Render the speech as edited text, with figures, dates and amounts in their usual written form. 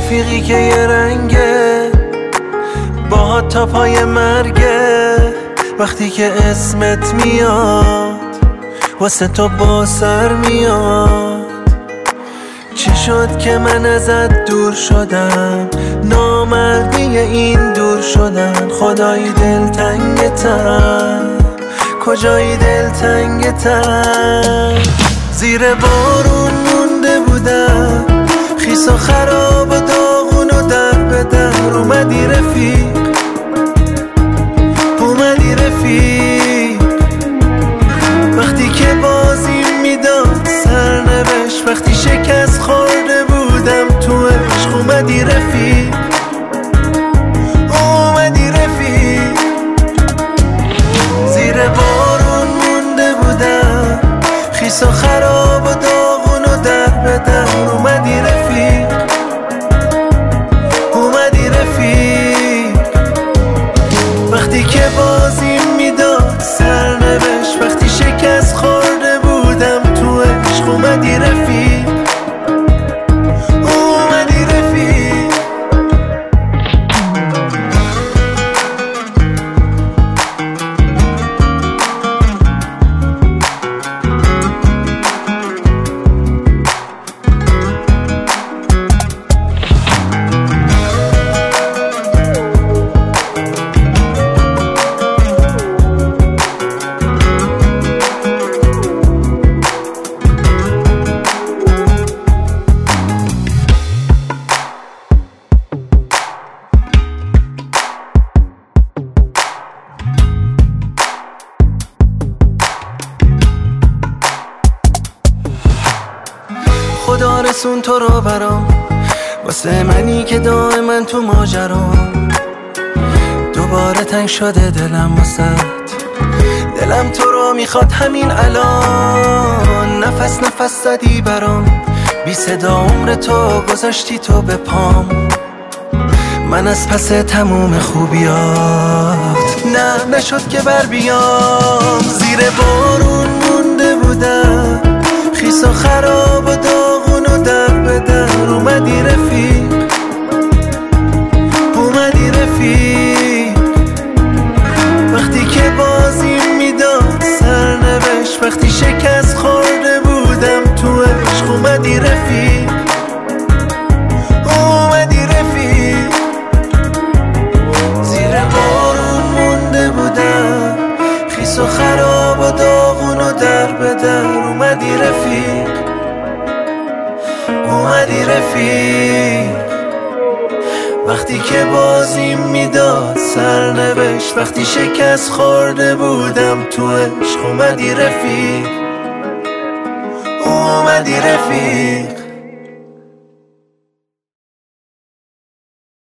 رفیقی که یه رنگه باهات تا پای مرگه. وقتی که اسمت میاد واسه تو با سر میاد. چی شد که من ازت دور شدم؟ نامردی این دور شدن. خدایی دلتنگتم، کجایی دلتنگتم؟ زیر بارون مونده بودم، خیس و خراب و داغون و در به در. اومدی رفیق، اومدی رفیق. وقتی که بازی میداد سرنوشت، وقتی شکست خورده بودم تو عشق. اومدی رفیق، اومدی رفیق. زیر بارون مونده بودم، خیس و خراب و داغون و در به در. اومدی رفیق، اومدی رفیق. وقتی که بازی میداد سرنوشت، وقتی شکست خورده بودم تو عشق. اومدی رفیق، اومدی رفیق. خدا رسون تو رو برام، واسه منی که دائما تو ماجرام. دوباره تنگ شده دلم واسط، دلم تو رو میخواد همین الان. نفس نفس زدی برام، بی صدا عمر تو گذاشتی تو به پام. من از پس تموم خوبیات نه نشد که بر بیام. زیر بارون مونده بودم، خیس و خراب و داغون و در به در. اومدی رفیق، اومدی رفیق. وقتی که بازی میداد سرنوشت، وقتی شکست خورده بودم تو عشق. اومدی رفیق، اومدی رفیق. زیر بارون مونده بودم، خیس و خراب و داغون و در به در. اومدی رفیق، اومدی رفیق. وقتی که بازی میداد سرنوشت، وقتی شکست خورده بودم تو عشق. اومدی رفیق، اومدی رفیق.